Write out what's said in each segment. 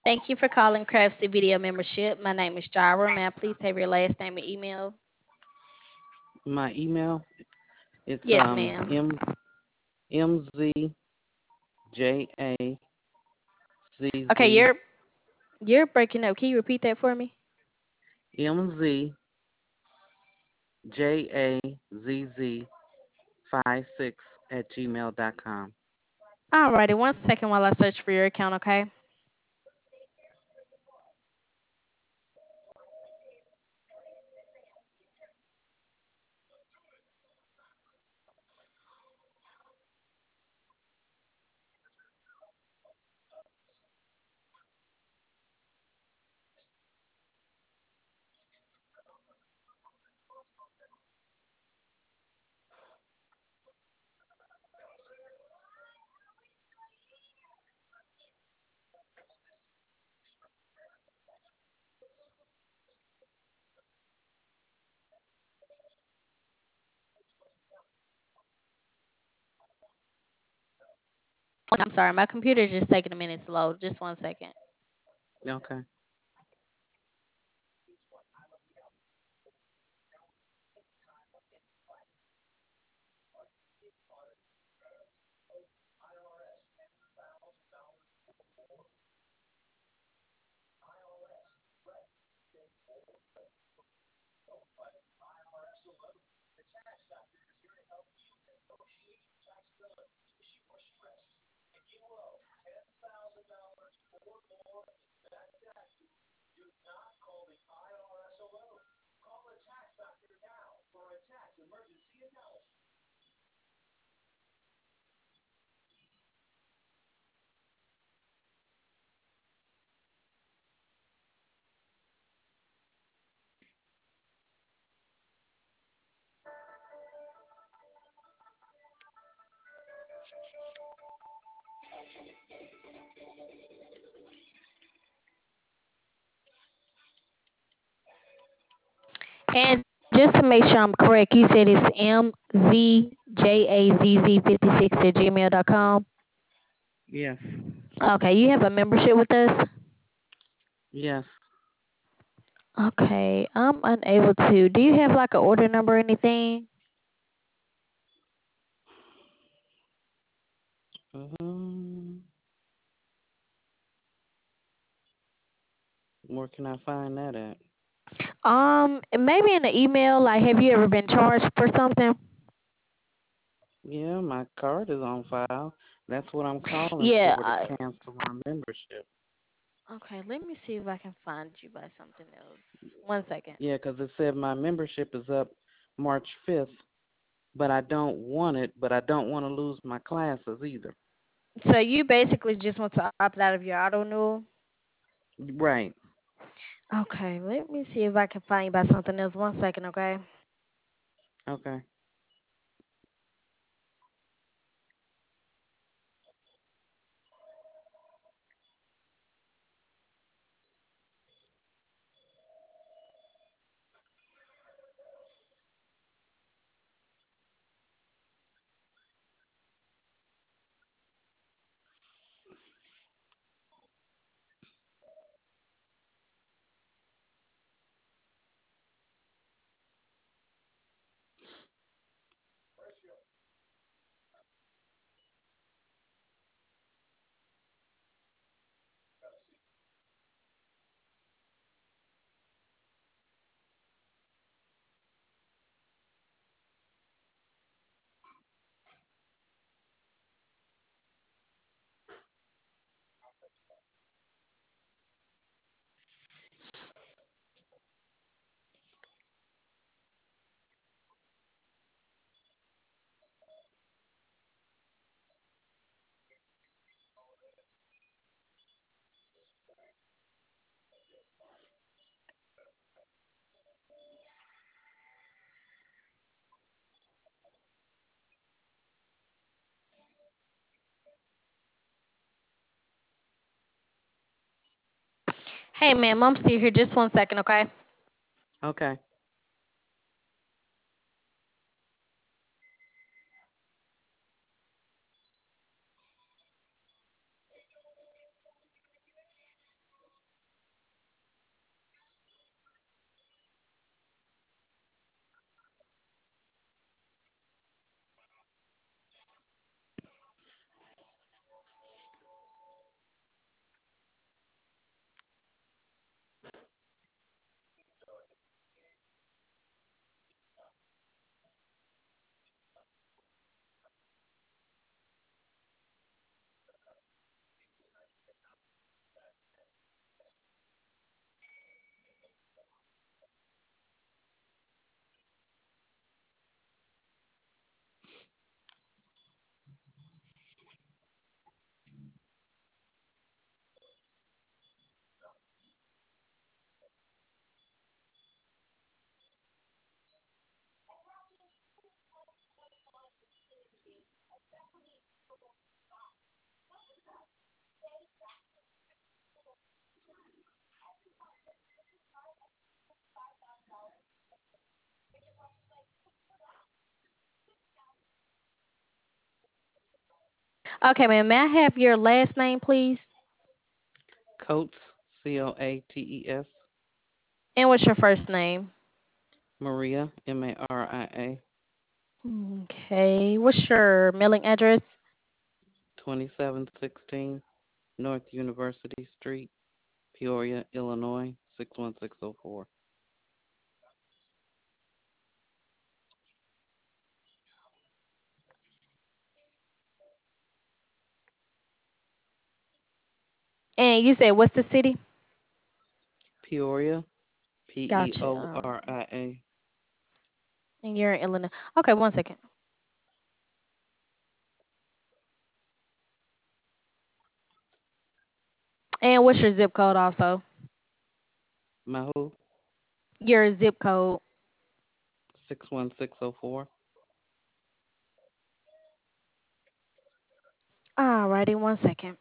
Thank you for calling Craftsy Video Membership. My name is Jara. May I please have your last name and email? My email, it's Yes, ma'am. Okay, MZJAZZ you're breaking up. Can you repeat that for me? MZJAZZ56 Alrighty, one second while I search for your account, okay? I'm sorry, my computer's just taking a minute to load. Just one second. Okay. And just to make sure I'm correct, you said it's MZJAZZ56 at gmail.com. Yes. Okay, you have a membership with us? Yes. Okay, I'm unable to. Do you have like an order number or anything? Um, where can I find that at? Maybe in the email, like, have you ever been charged for something? Yeah, my card is on file. That's what I'm calling Yeah. for to cancel my membership. Okay, let me see if I can find you by something else. One second. Yeah, 'cause it said my membership is up March 5th, but I don't want it, but I don't want to lose my classes either. So you basically just want to opt out of your auto renewal? Right. Okay, let me see if I can find you by something else. One second, okay? Okay. Hey, ma'am, I'm still here. Just one second, okay? Okay. Okay, ma'am. May I have your last name, please? Coates, Coates. And what's your first name? Maria, Maria. Okay. What's your mailing address? 2716 North University Street, Peoria, Illinois, 61604. And you said what's the city? Peoria, Gotcha. Peoria. And you're in Illinois. Okay, one second. And what's your zip code also? My who? Your zip code. 61604. Alrighty, one second.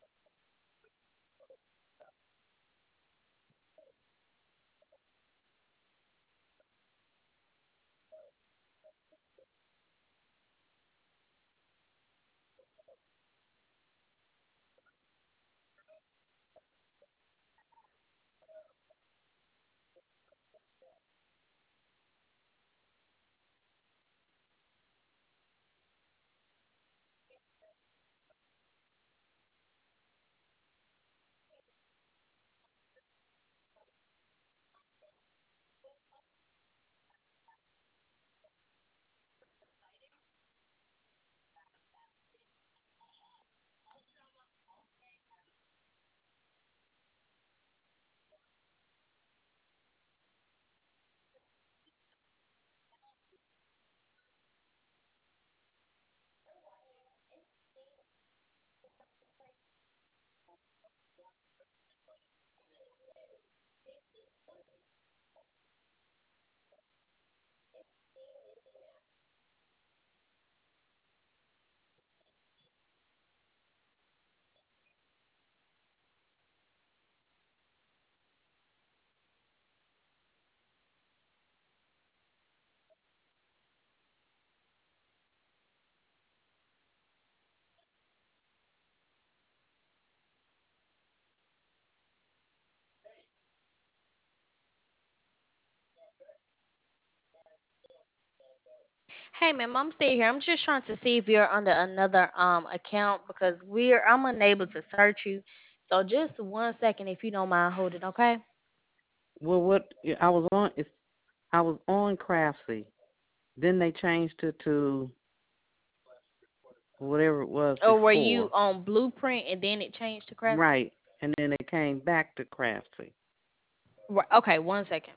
Hey, ma'am, I'm still here. I'm just trying to see if you're under another account because I'm unable to search you. So just one second, if you don't mind holding, okay? Well, what yeah, I was on is I was on Craftsy. Then they changed it to whatever it was Or were you before. on Blueprint and then it changed to Craftsy? Right. And then it came back to Craftsy. Right. Okay, one second.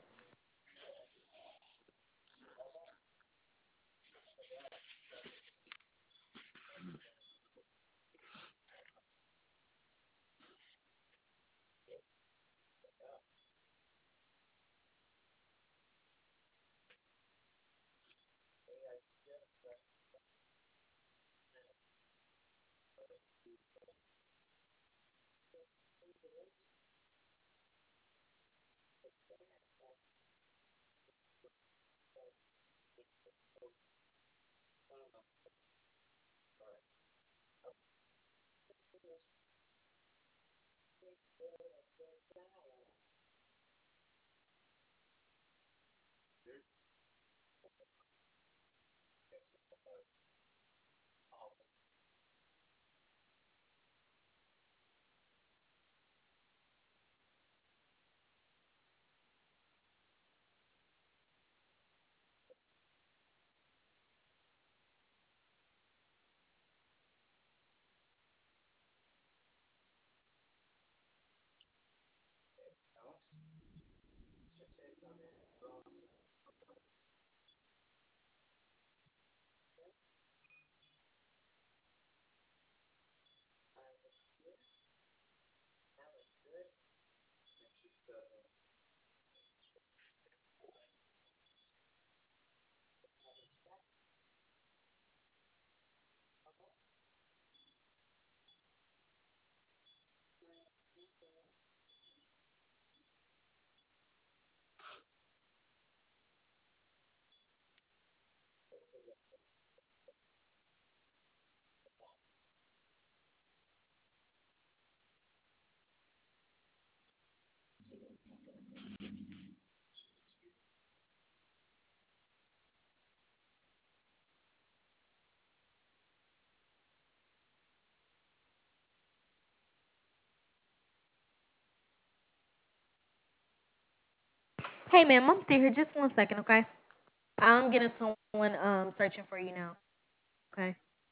Hey, ma'am, I'm still here. Just one second, okay? I'm getting someone searching for you now. Okay.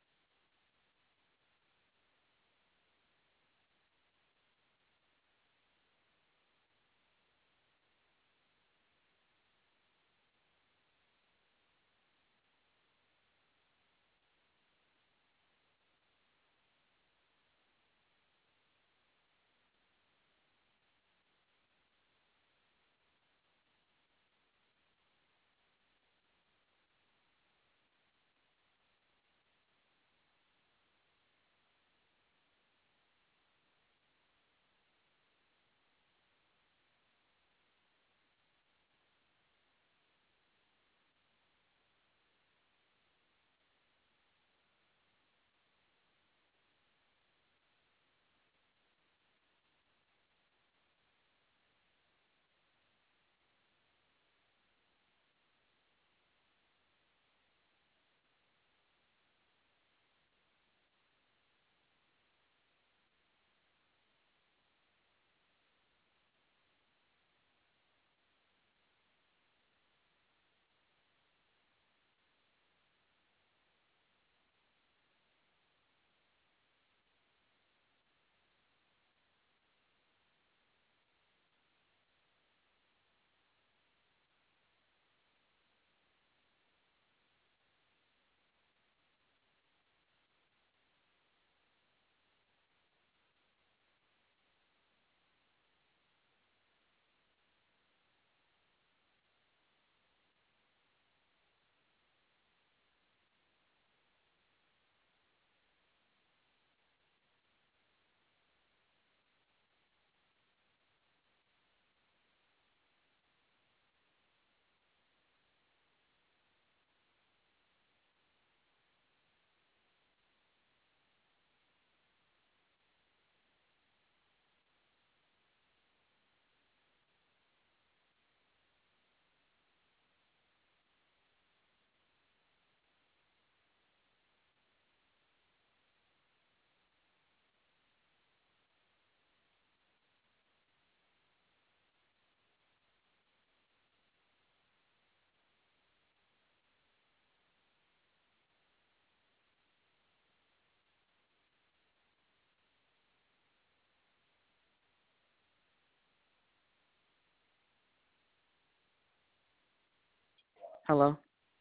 Hello?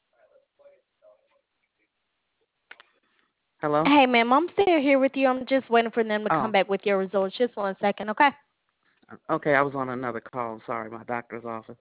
Hello? Hey, ma'am, I'm still here with you. I'm just waiting for them to come Oh, back with your results. Just one second, okay? okay. I was on another call. Sorry, my doctor's office.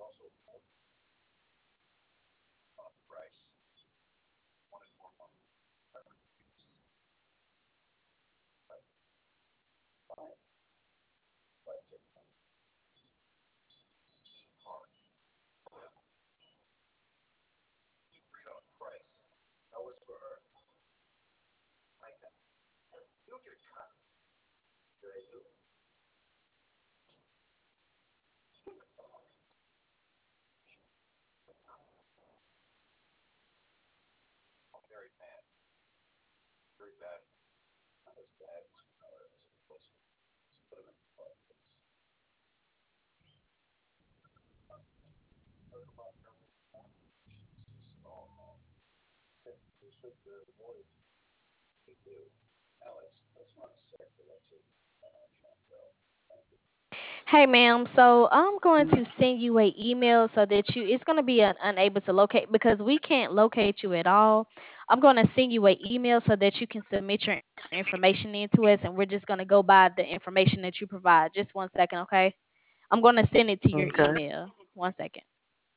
Hey, ma'am. So I'm going to send you a email so that you it's going to be unable to locate because we can't locate you at all. I'm going to send you an email so that you can submit your information into us, and we're just going to go by the information that you provide. Just one second, okay? I'm going to send it to your Okay. email. One second.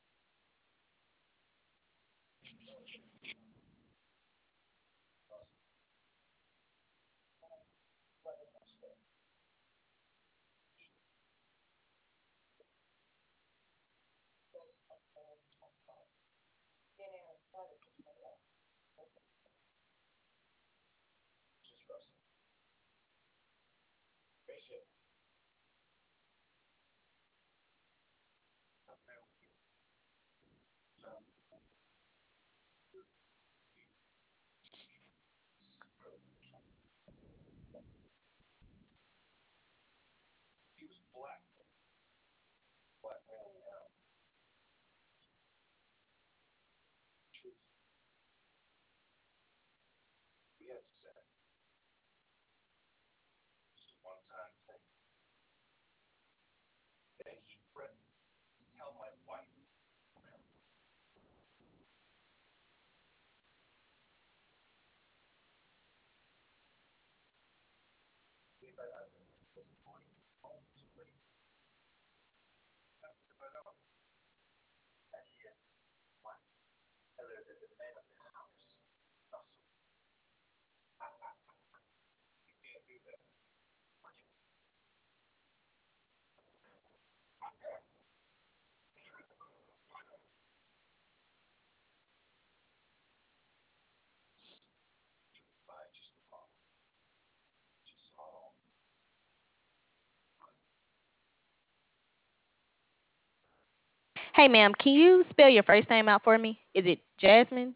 Hey, ma'am. Can you spell your first name out for me? Is it Jasmine?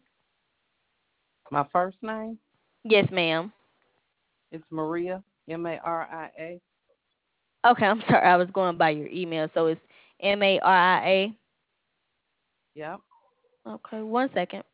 My first name, Yes, ma'am. it's Maria, Maria. Okay, I'm sorry. I was going by your email. So it's Maria. Yep. Okay, one second.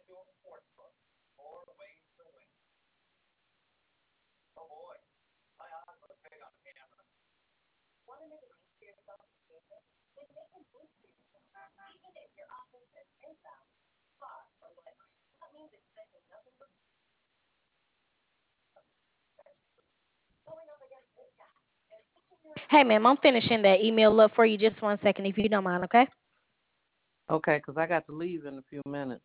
Hey, ma'am, I'm finishing that email up for you. Just one second, if you don't mind, okay? Okay, because I got to leave in a few minutes.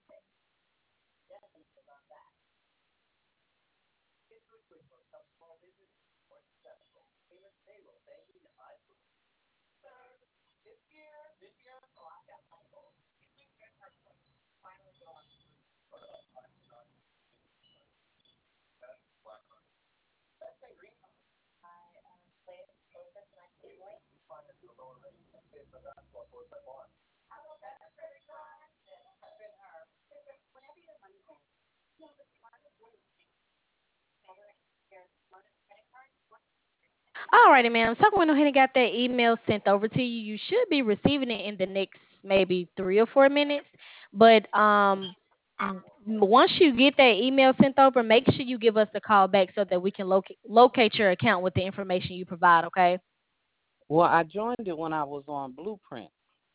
Alrighty, ma'am. So I went ahead and got that email sent over to you. You should be receiving it in the next maybe 3 or 4 minutes. But once you get that email sent over, make sure you give us a call back so that we can locate your account with the information you provide. Okay. Well, I joined it when I was on Blueprint.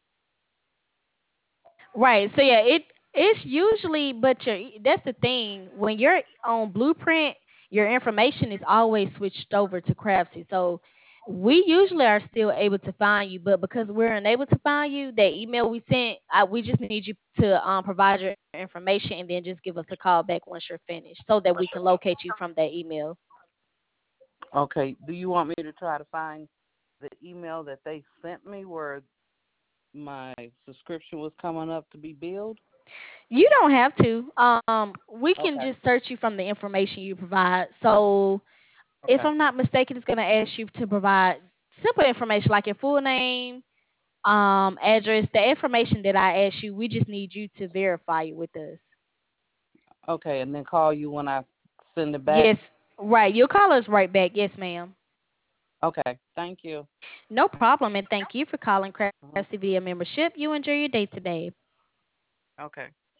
Right. So yeah, it's usually, but that's the thing. When you're on Blueprint, your information is always switched over to Craftsy. So we usually are still able to find you, but because we're unable to find you, that email we sent, we just need you to provide your information and then just give us a call back once you're finished, so that we can locate you from that email. Okay, do you want me to try to find the email that they sent me where my subscription was coming up to be billed? You don't have to. We can Okay. just search you from the information you provide. So if Okay. I'm not mistaken, it's going to ask you to provide simple information like your full name, address, the information that I asked you. We just need you to verify it with us. Okay, and then call you when I send it back? Yes, right. You'll call us right back. Yes, ma'am. Okay, thank you. No problem, and thank you for calling Uh-huh. Craftsy via membership. You enjoy your day today. Okay.